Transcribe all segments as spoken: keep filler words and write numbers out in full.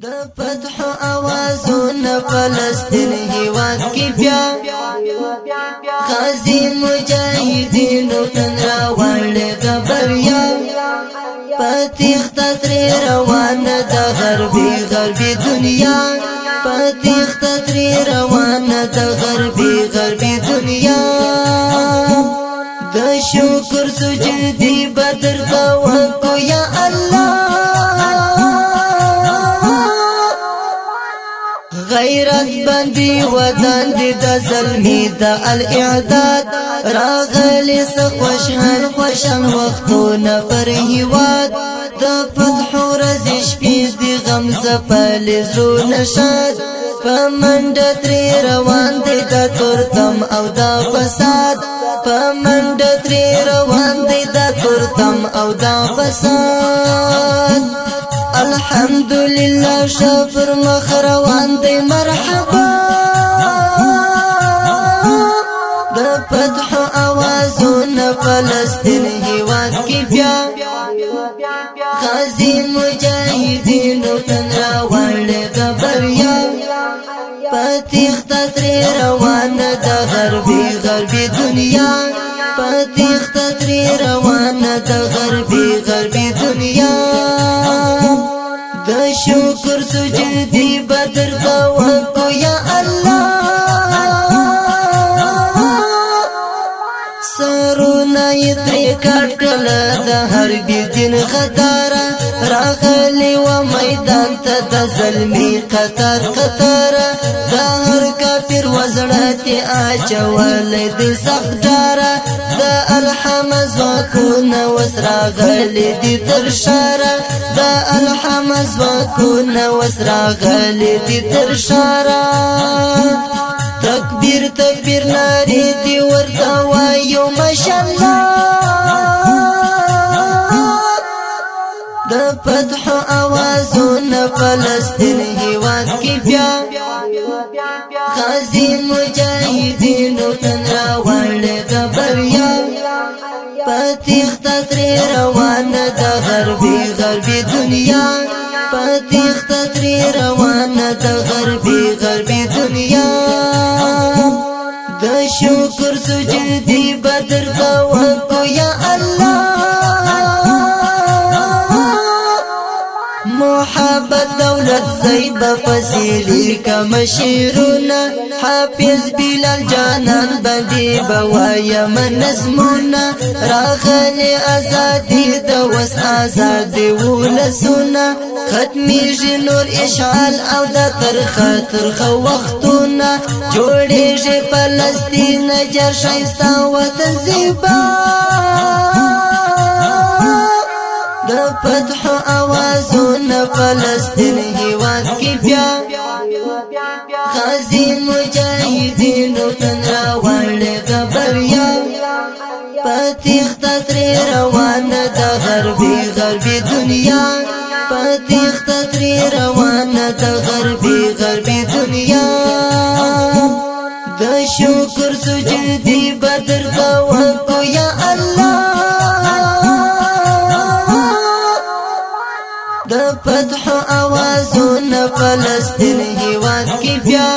د فتح اوازونه فلسطین هیواد کې بیا غازی مجاهدینو تن راوړل د بریا پتیخت تر روانه د غربي غربي دنیا پتیخت تر روانه د غربي غربي دنیا د شکر سجدي بدر کوو یا الله غیرت بندی ودان دی د ظلمی د الاعداد راغلی سخوشحال خوشن وختونه پر هیواد د فتح ورځ شپې دی غم زپل زو نشاد پمنډ تری روان دی د تورتم او د فساد پمنډ تری روان دی د تورتم او د فساد الحمدلله شبر مخروان دی مرحبا د فتح اوازونه فلسطین هیواد کې بیا غازی مجاهدینو تن راوړل د بریا پتیخت تر روانه د غربي غربي دنیا پتیخت تر روانه د غربي غربي دنیا د شکر سجدي بدر کوو یا الله سرونه یې کټل د حربي دین خطر راغلی و میدان ته د ظلمي قطر قطر د هر کافر وزړه اچول د سخت ډار د الحمز وکونه وسراغلی د تر شار د الحمز وکونه وسراغلی د تر شار تکبیر تکبیر ناری دی ورته وایو ماشاءالله د فتح اوازونه فلسطین هیواد کې بیا غازی مجاهدینو تن راوړل د بریا پتیخت تر روانه د غربي غربي دنیا پتیخت تر روانه د غربي غربي دنیا د شکر سجدي بدر کوو یا الله محبت دولت زیب فسیلی کم شیرونا حافظ بلال جانان بندی بوایم نظمونا راغلی ازادی دوس آزادی ولسونا ختمی جنور اشعال او دا ترخه ترخه وختونا جوڑی جی فلسطین جر شایستا وطن زیبا د فتح اوازونه فلسطین هیواد کې بیا غازی مجاهدینو تن راوړل د بریا پتیخت تر روانه د غربي غربي دنیا پتیخت تر روانه د غربي غربي دنیا د شکر سجدي بدر کوو یا الله د فتح اوازونه فلسطین هیواد کې بیا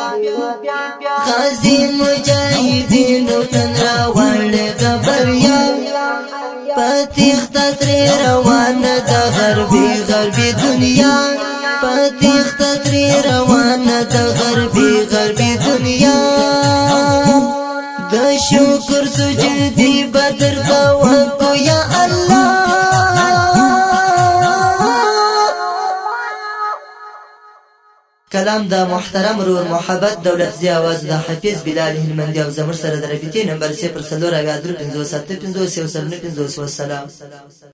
غازی مجاهدینو تن راوړل د بریا پتیخت تر روانه د غربي غربي دنیا پتیخت تر روانه د غربي غربي دنیا د شکر سجدي بدر کوو یا الله کلام دا محترم رور محبت دولت زی آواز دا حفیظ بلال هلمندی او زمر سره د رفیقی نمبر صفر صفر اویا درې پنځوس اته پنځوس یو سل نه پنځوس والسلام.